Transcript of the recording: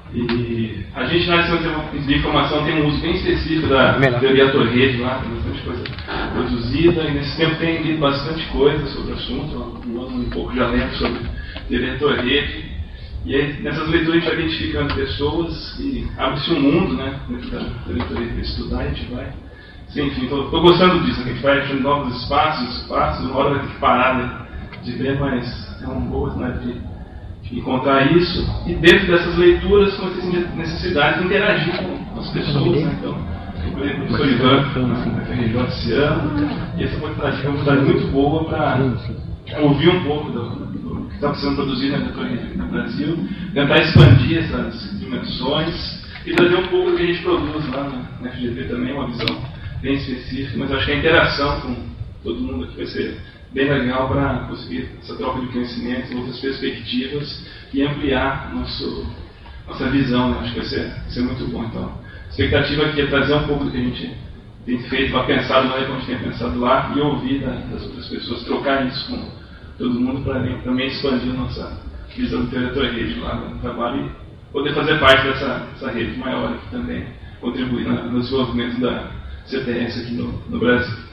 E a gente na Ciência de Informação tem um uso bem específico da teoria Torrede lá, tem bastante coisa produzida, e nesse tempo tem lido bastante coisa sobre o assunto, um pouco já lendo sobre teoria Torrede. E aí, nessas leituras a gente vai identificando pessoas e abre-se um mundo, né, dentro da teoria Torrede para estudar, a gente vai. Sim, enfim, estou gostando disso, a gente vai achando novos espaços, uma hora vai ter que parar de ver, mas é uma boa, né, de encontrar isso, e dentro dessas leituras comecei a sentir necessidade de interagir com as pessoas, né? Então, eu lembro do professor Ivan, na FRJ esse ano, e essa foi uma oportunidade muito boa para ouvir um pouco do que está sendo produzido no Brasil, tentar expandir essas dimensões e trazer um pouco do que a gente produz lá na FGV também, uma visão bem específica, mas acho que a interação com todo mundo aqui vai ser bem legal para conseguir essa troca de conhecimentos, outras perspectivas e ampliar nossa visão, né? Acho que vai ser muito bom. Então, a expectativa aqui é trazer um pouco do que a gente tem feito, para pensar não é como a gente tem pensado lá, e ouvir das outras pessoas, trocar isso com todo mundo para também expandir a nossa visão de teoria rede lá no trabalho e poder fazer parte dessa rede maior aqui também, contribuir no desenvolvimento da CTS aqui no Brasil.